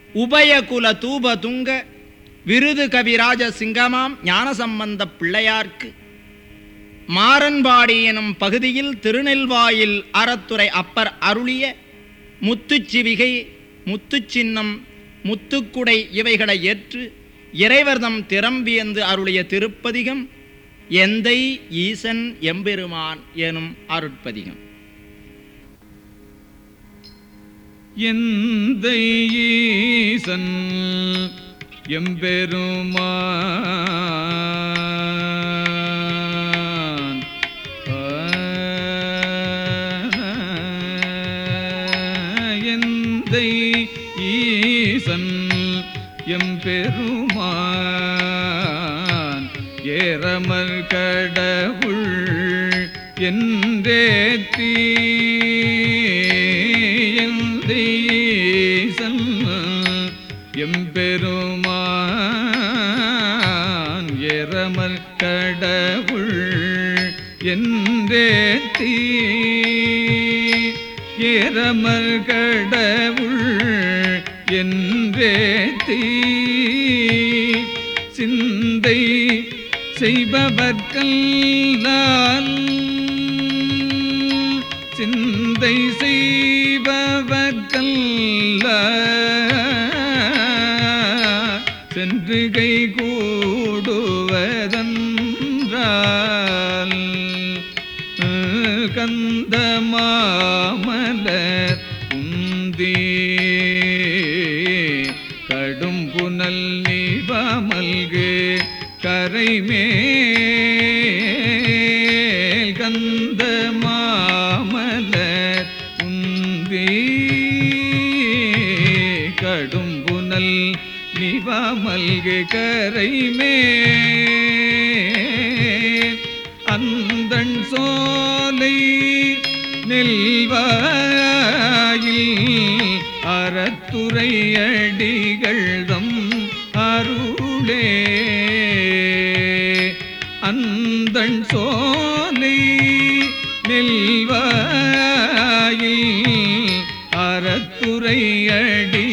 உபயகுல தூப துங்க விருது கவிராஜ சிங்கமாம் ஞானசம்பந்த பிள்ளையார்க்கு மாறன்பாடி எனும் பகுதியில் திருநெல்வாயில் அறத்துறை அப்பர் அருளிய முத்துச்சிவிகை, முத்துச்சின்னம், முத்துக்குடை இவைகளை ஏற்று இறைவர்தம் திறம்பியந்து அருளிய திருப்பதிகம் எந்தை ஈசன் எம்பெருமான் எனும் அருட்பதிகம். எந்தை ஈசன் எம்பெருமான் எந்தை ஈசன் எம்பெருமான் ஏறமர் கடவுள் என்றேத்தி ஈசன் எம்பெருமான் ஏறமர் கடவுள் என்றேத்தி ஏறமர் கடவுள் என்றேத்தி சிந்தை செய்பவர்க்கெல்லாம் சிந்தை சென்று கை கூடுவதென்றால் கந்த மாமலர் உந்தி கடும் புனல் நிவமல்கு கரைமேல் கந்த மாமலர் உந்தி கடும் புனல் நிவமல்கு கரைமேல் அந்தண் சோலை நெல்வாயில் அறத்துறை அடிகள்தம் அருளே அந்தண் சோலை நெல்வாயில் அறத்துறை அடி